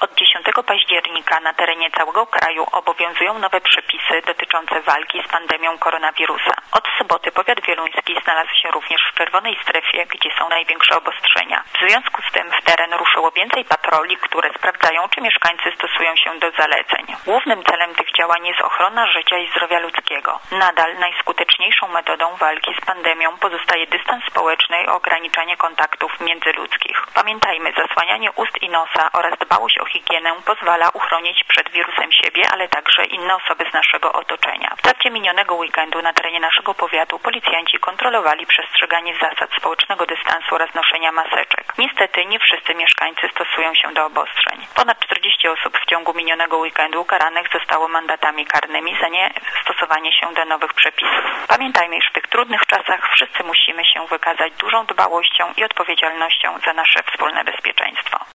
Od 10 października na terenie całego kraju obowiązują nowe przepisy dotyczące walki z pandemią koronawirusa. Od soboty powiat wieluński znalazł się również w czerwonej strefie, gdzie są największe obostrzenia. W związku z tym w teren ruszyło więcej patroli, które sprawdzają, czy mieszkańcy stosują się do zaleceń. Głównym celem tych działań jest ochrona życia i zdrowia ludzkiego. Nadal najskuteczniejszą metodą walki z pandemią pozostaje dystans społeczny i ograniczanie kontaktów międzyludzkich. Pamiętajmy, zasłanianie ust i nosa oraz dbałość o higienę pozwala uchronić przed wirusem siebie, ale także inne osoby z naszego otoczenia. W trakcie minionego weekendu na terenie naszego powiatu policjanci kontrolowali przestrzeganie zasad społecznego dystansu oraz noszenia maseczek. Niestety nie wszyscy mieszkańcy stosują się do obostrzeń. Ponad 40 osób w ciągu minionego weekendu ukaranych zostało mandatami karnymi za niestosowanie się do nowych przepisów. Pamiętajmy, iż w tych trudnych czasach wszyscy musimy się wykazać dużą dbałością i odpowiedzialnością za nasze wspólne bezpieczeństwo.